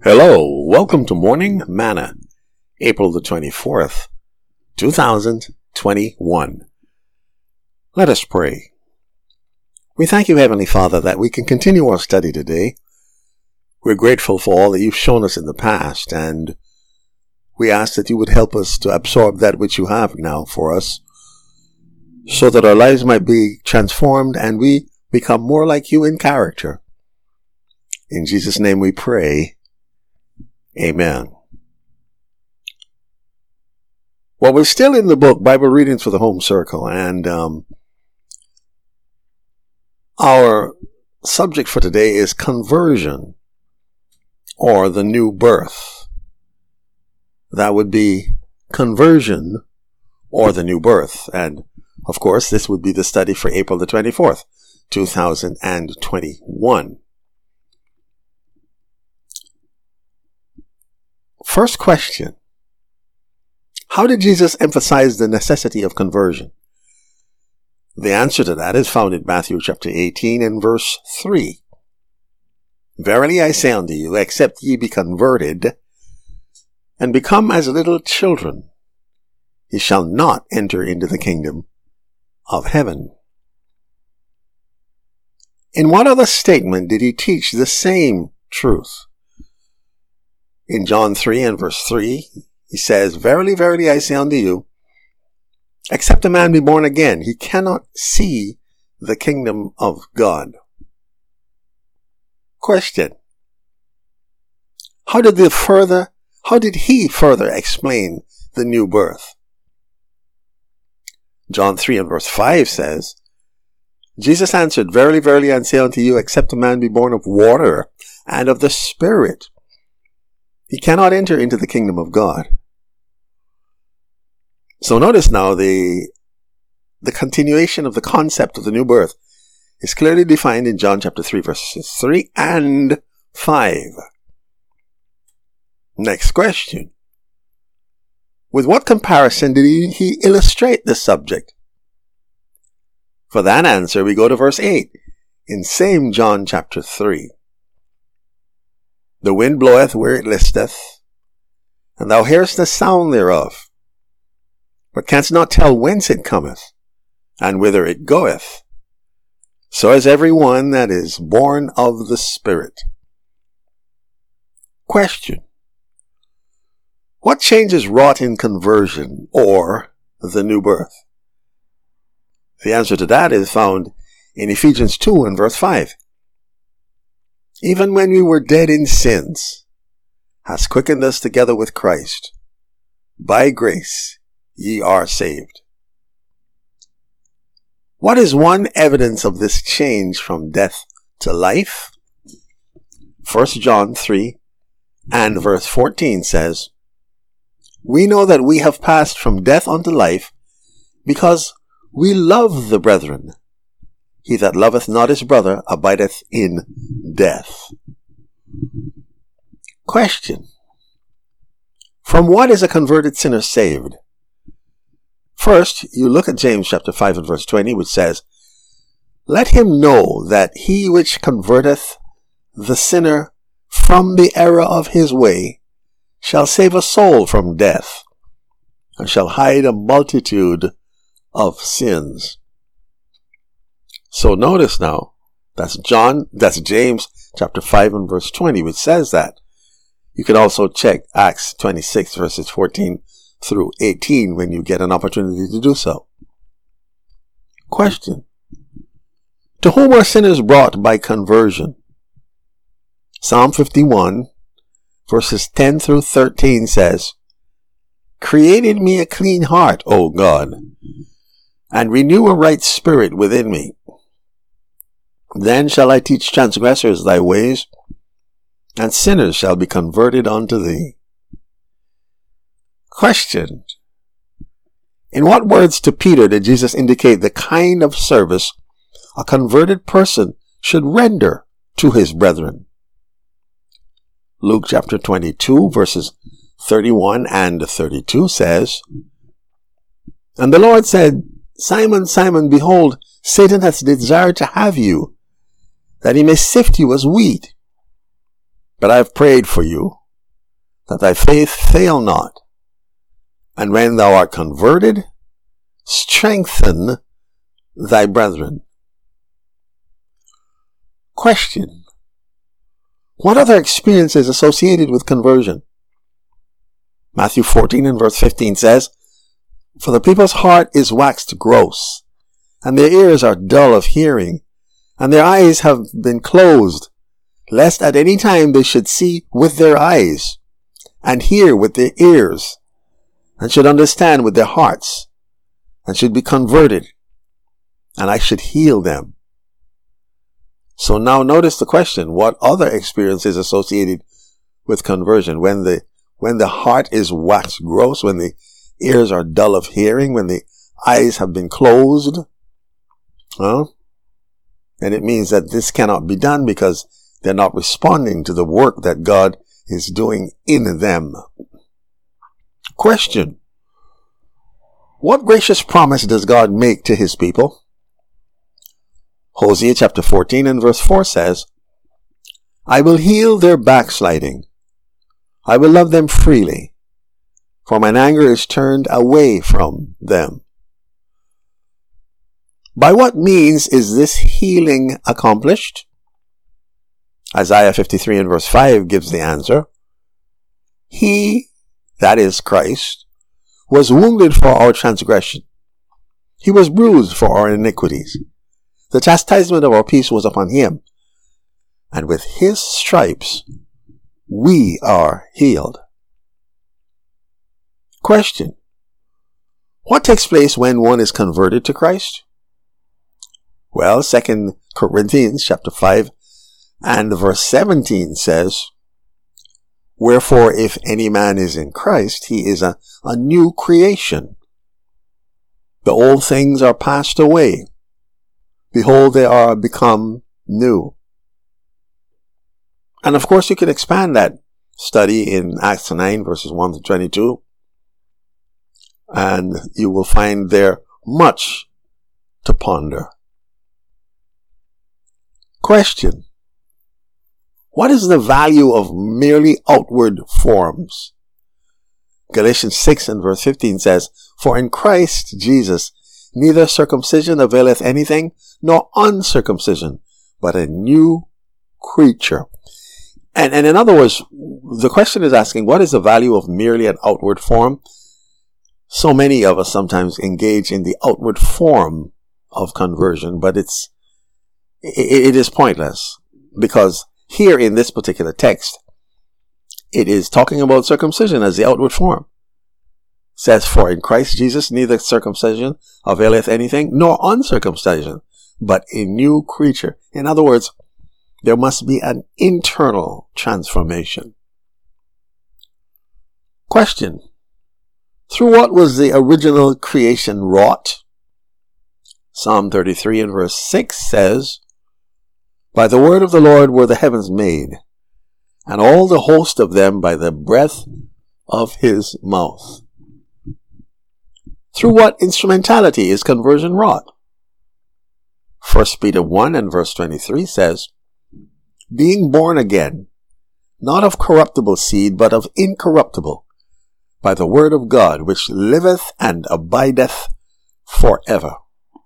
Hello, welcome to Morning Manna, April the 24th, 2021. Let us pray. We thank you, Heavenly Father, that we can continue our study today. We're grateful for all that you've shown us in the past, and we ask that you would help us to absorb that which you have now for us, so that our lives might be transformed and we become more like you in character. In Jesus' name we pray. Amen. Well, we're still in the book, Bible Readings for the Home Circle, and our subject for today is conversion, or the new birth. That would be conversion, or the new birth. And, of course, this would be the study for April the 24th, 2021. First question. How did Jesus emphasize the necessity of conversion? The answer to that is found in Matthew chapter 18 and verse 3. Verily I say unto you, except ye be converted, and become as little children, ye shall not enter into the kingdom of heaven. In what other statement did he teach the same truth? In John 3 and verse 3, he says, Verily, verily, I say unto you, except a man be born again, he cannot see the kingdom of God. Question. How did he further explain the new birth? John 3 and verse 5 says, Jesus answered, Verily, verily, I say unto you, except a man be born of water and of the Spirit, he cannot enter into the kingdom of God. So notice now the continuation of the concept of the new birth is clearly defined in John chapter 3 verses 3 and 5. Next question. With what comparison did he illustrate this subject? For that answer, we go to verse 8 in same John chapter 3. The wind bloweth where it listeth, and thou hearest the sound thereof, but canst not tell whence it cometh, and whither it goeth. So is every one that is born of the Spirit. Question. What change is wrought in conversion, or the new birth? The answer to that is found in Ephesians 2 and verse 5. Even when we were dead in sins, hast quickened us together with Christ. By grace ye are saved. What is one evidence of this change from death to life? 1 John 3 and verse 14 says, We know that we have passed from death unto life, because we love the brethren. He that loveth not his brother abideth in death. Question. From what is a converted sinner saved? First, you look at James chapter 5 and verse 20, which says, Let him know that he which converteth the sinner from the error of his way shall save a soul from death, and shall hide a multitude of sins. So notice now, that's James chapter 5 and verse 20, which says that. You can also check Acts 26 verses 14 through 18 when you get an opportunity to do so. Question. To whom are sinners brought by conversion? Psalm 51 verses 10 through 13 says, Create in me a clean heart, O God, and renew a right spirit within me. Then shall I teach transgressors thy ways, and sinners shall be converted unto thee. Question. In what words to Peter did Jesus indicate the kind of service a converted person should render to his brethren? Luke chapter 22 verses 31 and 32 says, And the Lord said, Simon, Simon, behold, Satan hath desired to have you, that he may sift you as wheat. But I have prayed for you, that thy faith fail not. And when thou art converted, strengthen thy brethren. Question: what other experiences associated with conversion? Matthew 14 and verse 15 says, "For the people's heart is waxed gross, and their ears are dull of hearing, and their eyes have been closed, lest at any time they should see with their eyes, and hear with their ears, and should understand with their hearts, and should be converted, and I should heal them." So now notice the question: what other experience is associated with conversion? When the heart is waxed gross, when the ears are dull of hearing, when the eyes have been closed, then it means that this cannot be done because they're not responding to the work that God is doing in them. Question: what gracious promise does God make to his people? Hosea chapter 14 and verse 4 says, "I will heal their backsliding. I will love them freely, for mine anger is turned away from them." By what means is this healing accomplished? Isaiah 53 and verse 5 gives the answer. "He," that is Christ, "was wounded for our transgression. He was bruised for our iniquities. The chastisement of our peace was upon him, and with his stripes we are healed." Question: what takes place when one is converted to Christ? Well, 2 Corinthians chapter 5 and verse 17 says, "Wherefore, if any man is in Christ, he is a new creation. The old things are passed away. Behold, they are become new." And of course, you can expand that study in Acts 9 verses 1 to 22. And you will find there much to ponder. Question: what is the value of merely outward forms? Galatians 6 and verse 15 says, "For in Christ Jesus neither circumcision availeth anything, nor uncircumcision, but a new creature." And in other words, the question is asking, what is the value of merely an outward form? So many of us sometimes engage in the outward form of conversion, but it is pointless, because here in this particular text, it is talking about circumcision as the outward form. It says, "For in Christ Jesus neither circumcision availeth anything, nor uncircumcision, but a new creature." In other words, there must be an internal transformation. Question: through what was the original creation wrought? Psalm 33 and verse 6 says, "By the word of the Lord were the heavens made, and all the host of them by the breath of his mouth." Through what instrumentality is conversion wrought? 1 Peter 1 and verse 23 says, "Being born again, not of corruptible seed, but of incorruptible, by the word of God, which liveth and abideth forever."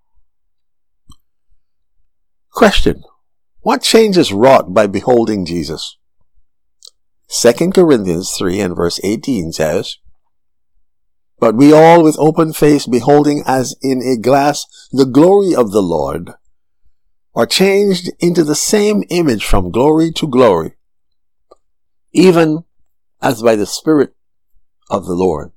Question: what change is wrought by beholding Jesus? 2 Corinthians 3 and verse 18 says, "But we all with open face beholding as in a glass the glory of the Lord, are changed into the same image from glory to glory, even as by the Spirit of the Lord."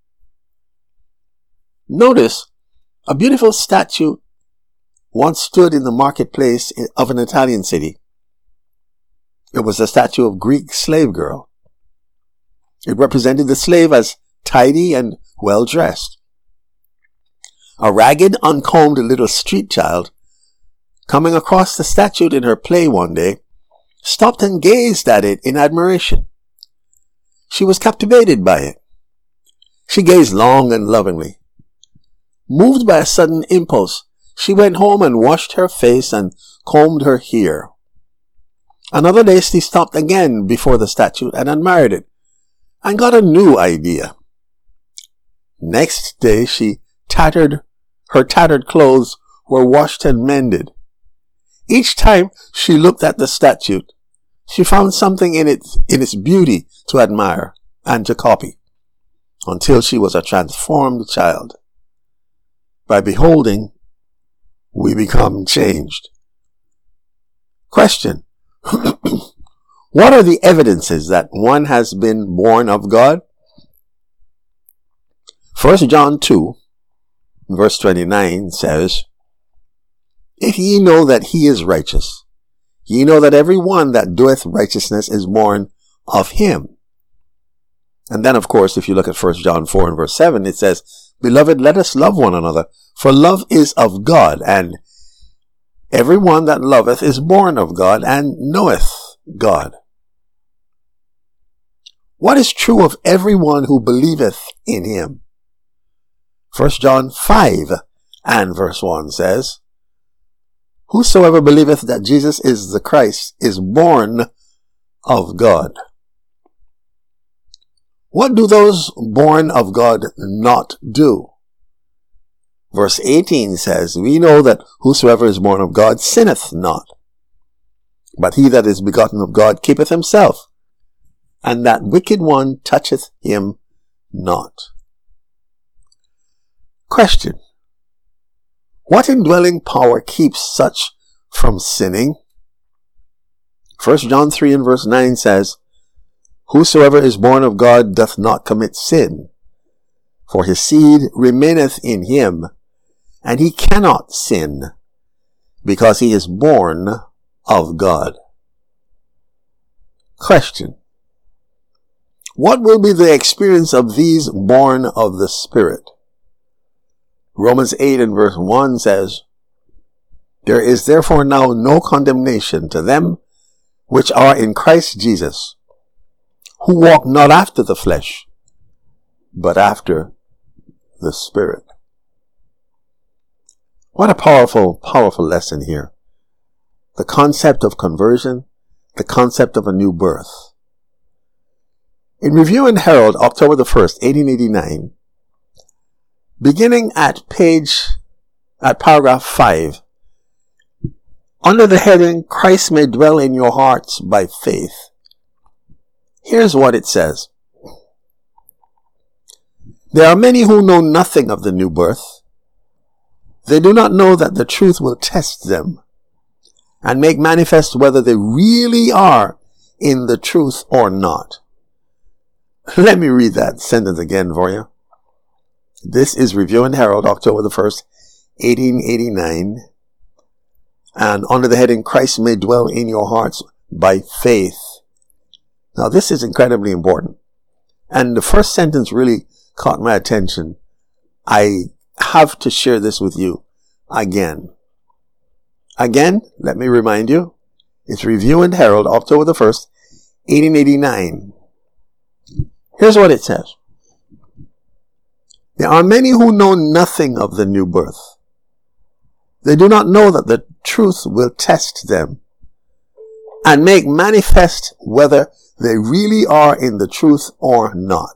Notice, a beautiful statue once stood in the marketplace of an Italian city. It was a statue of a Greek slave girl. It represented the slave as tidy and well dressed. A ragged, uncombed little street child, coming across the statue in her play one day, stopped and gazed at it in admiration. She was captivated by it. She gazed long and lovingly. Moved by a sudden impulse, she went home and washed her face and combed her hair. Another day she stopped again before the statue and admired it and got a new idea. Next day her tattered clothes were washed and mended. Each time she looked at the statue, she found something in its beauty to admire and to copy, until she was a transformed child. By beholding, we become changed. Question. What are the evidences that one has been born of God? 1 John 2, verse 29 says, If ye know that he is righteous, ye know that every one that doeth righteousness is born of him. And then, of course, if you look at 1 John 4 and verse 7, it says, Beloved, let us love one another, for love is of God, and every one that loveth is born of God and knoweth God. What is true of everyone who believeth in him? 1 John 5 and verse 1 says, Whosoever believeth that Jesus is the Christ is born of God. What do those born of God not do? Verse 18 says, We know that whosoever is born of God sinneth not. But he that is begotten of God keepeth himself, and that wicked one toucheth him not. Question. What indwelling power keeps such from sinning? 1 John 3 and verse 9 says, Whosoever is born of God doth not commit sin, for his seed remaineth in him, and he cannot sin, because he is born of God. Question. What will be the experience of these born of the Spirit? Romans 8 and verse 1 says, There is therefore now no condemnation to them which are in Christ Jesus, who walk not after the flesh, but after the Spirit. What a powerful, powerful lesson here. The concept of conversion, the concept of a new birth. In Review and Herald, October the 1st, 1889, beginning at paragraph 5, under the heading, Christ may dwell in your hearts by faith. Here's what it says. There are many who know nothing of the new birth. They do not know that the truth will test them and make manifest whether they really are in the truth or not. Let me read that sentence again for you. This is Review and Herald, October the 1st, 1889. And under the heading, Christ may dwell in your hearts by faith. Now, this is incredibly important. And the first sentence really caught my attention. I have to share this with you again. Again, let me remind you, it's Review and Herald, October the 1st, 1889. Here's what it says. There are many who know nothing of the new birth. They do not know that the truth will test them and make manifest whether they really are in the truth or not.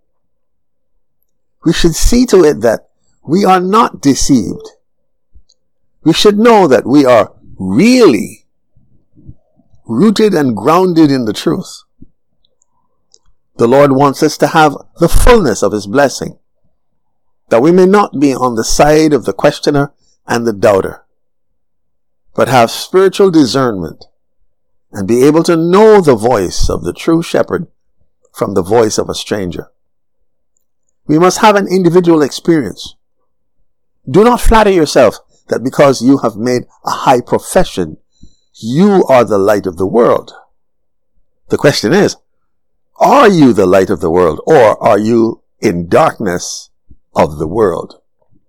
We should see to it that we are not deceived. We should know that we are really rooted and grounded in the truth. The Lord wants us to have the fullness of His blessing, that we may not be on the side of the questioner and the doubter, but have spiritual discernment and be able to know the voice of the true shepherd from the voice of a stranger. We must have an individual experience. Do not flatter yourself that because you have made a high profession, you are the light of the world. The question is, are you the light of the world, or are you in darkness of the world?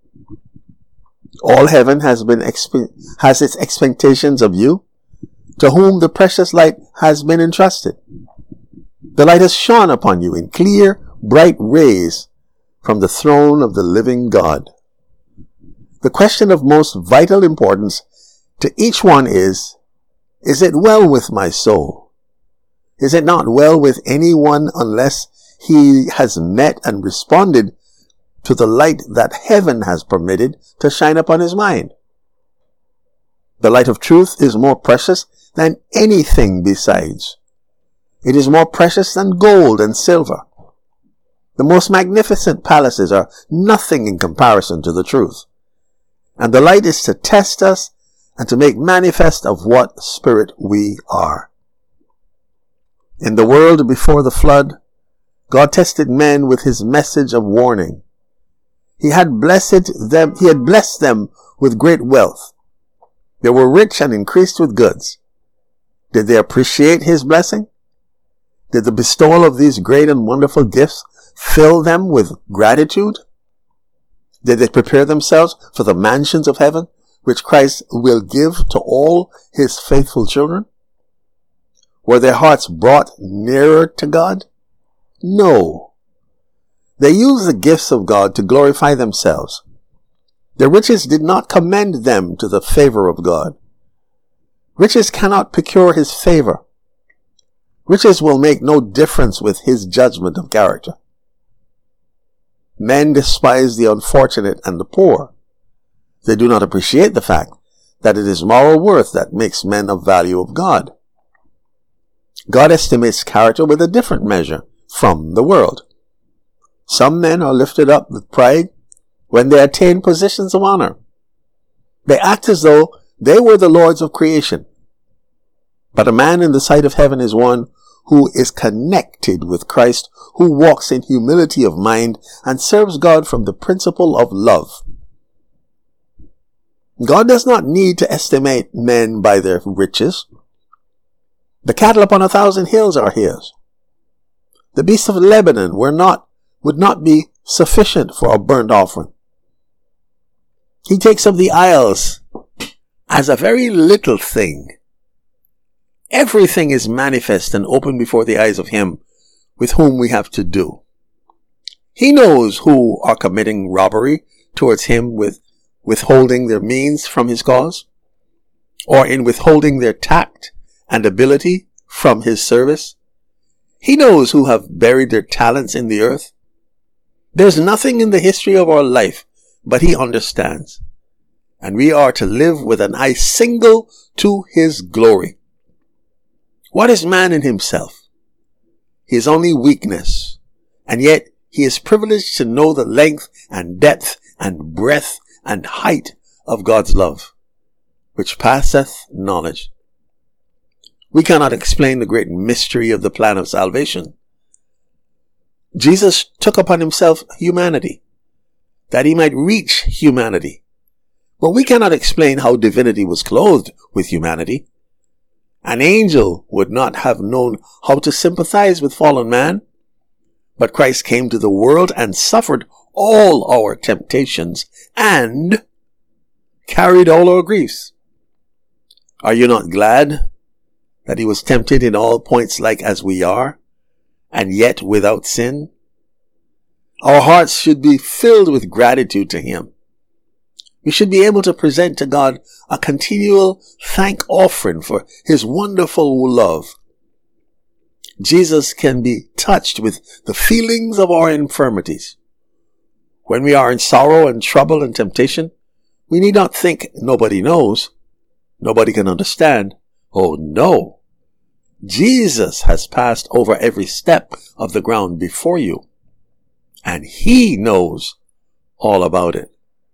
All heaven has its expectations of you, to whom the precious light has been entrusted. The light has shone upon you in clear, bright rays from the throne of the living God. The question of most vital importance to each one is, Is it well with my soul? Is it not well with anyone unless he has met and responded to the light that heaven has permitted to shine upon his mind? The light of truth is more precious than anything besides. It is more precious than gold and silver. The most magnificent palaces are nothing in comparison to the truth. And the light is to test us and to make manifest of what spirit we are. In the world before the flood, God tested men with his message of warning. He had blessed them with great wealth. They were rich and increased with goods. Did they appreciate his blessing? Did the bestowal of these great and wonderful gifts fill them with gratitude? Did they prepare themselves for the mansions of heaven, which Christ will give to all his faithful children? Were their hearts brought nearer to God? No. They used the gifts of God to glorify themselves. Their riches did not commend them to the favor of God. Riches cannot procure his favor. Riches will make no difference with his judgment of character. Men despise the unfortunate and the poor. They do not appreciate the fact that it is moral worth that makes men of value of God. God estimates character with a different measure from the world. Some men are lifted up with pride when they attain positions of honor. They act as though they were the lords of creation. But a man in the sight of heaven is one who is connected with Christ, who walks in humility of mind and serves God from the principle of love. God does not need to estimate men by their riches. The cattle upon 1,000 hills are his. The beasts of Lebanon would not be sufficient for a burnt offering. He takes up the isles as a very little thing. Everything is manifest and open before the eyes of him with whom we have to do. He knows who are committing robbery towards him with withholding their means from his cause, or in withholding their tact and ability from his service. He knows who have buried their talents in the earth. There's nothing in the history of our life but he understands, and we are to live with an eye single to his glory. What is man in himself? He is only weakness, and yet he is privileged to know the length and depth and breadth and height of God's love, which passeth knowledge. We cannot explain the great mystery of the plan of salvation. Jesus took upon himself humanity, that he might reach humanity. But we cannot explain how divinity was clothed with humanity. An angel would not have known how to sympathize with fallen man, but Christ came to the world and suffered all our temptations and carried all our griefs. Are you not glad that he was tempted in all points like as we are, and yet without sin? Our hearts should be filled with gratitude to him. We should be able to present to God a continual thank offering for his wonderful love. Jesus can be touched with the feelings of our infirmities. When we are in sorrow and trouble and temptation, we need not think nobody knows, nobody can understand. Oh no! Jesus has passed over every step of the ground before you, and he knows all about it.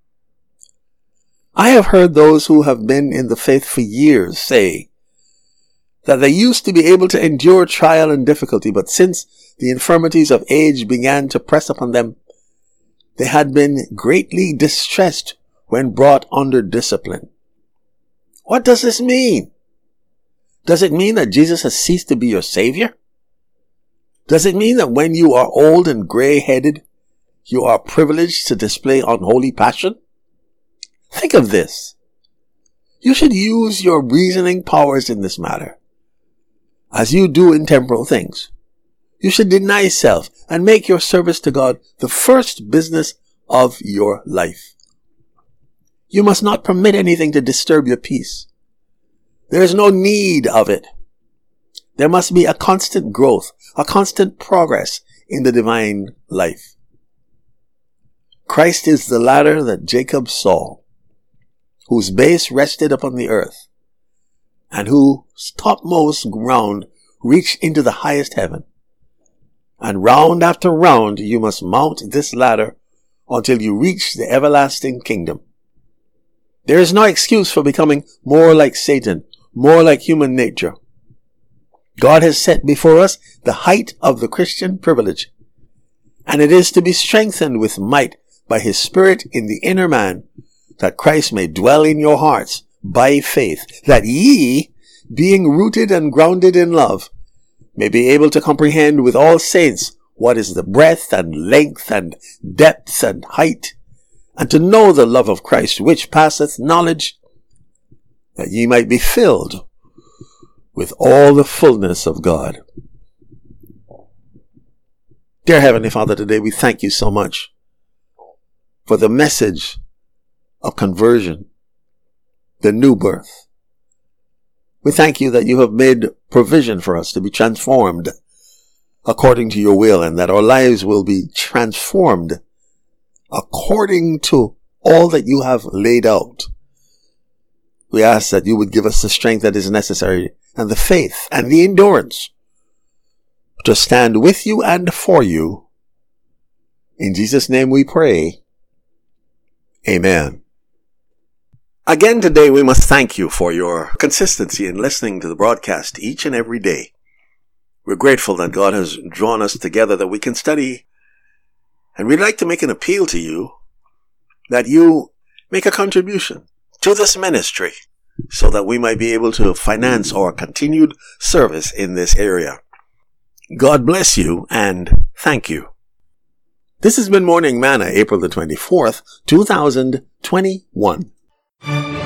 I have heard those who have been in the faith for years say that they used to be able to endure trial and difficulty, but since the infirmities of age began to press upon them, they had been greatly distressed when brought under discipline. What does this mean? Does it mean that Jesus has ceased to be your Savior? Does it mean that when you are old and gray-headed, you are privileged to display unholy passion? Think of this. You should use your reasoning powers in this matter, as you do in temporal things. You should deny self and make your service to God the first business of your life. You must not permit anything to disturb your peace. There is no need of it. There must be a constant growth, a constant progress in the divine life. Christ is the ladder that Jacob saw, whose base rested upon the earth, and whose topmost ground reached into the highest heaven. And round after round you must mount this ladder until you reach the everlasting kingdom. There is no excuse for becoming more like Satan, more like human nature. God has set before us the height of the Christian privilege, and it is to be strengthened with might by His Spirit in the inner man, that Christ may dwell in your hearts by faith, that ye, being rooted and grounded in love, may be able to comprehend with all saints what is the breadth and length and depth and height, and to know the love of Christ which passeth knowledge, that ye might be filled with all the fullness of God. Dear Heavenly Father, today we thank you so much for the message of conversion, the new birth. We thank you that you have made provision for us to be transformed according to your will, and that our lives will be transformed according to all that you have laid out. We ask that you would give us the strength that is necessary, and the faith and the endurance to stand with you and for you. In Jesus' name we pray. Amen. Again today we must thank you for your consistency in listening to the broadcast each and every day. We're grateful that God has drawn us together that we can study, and we'd like to make an appeal to you that you make a contribution to this ministry so that we might be able to finance our continued service in this area. God bless you and thank you. This has been Morning Manna, April the 24th, 2021.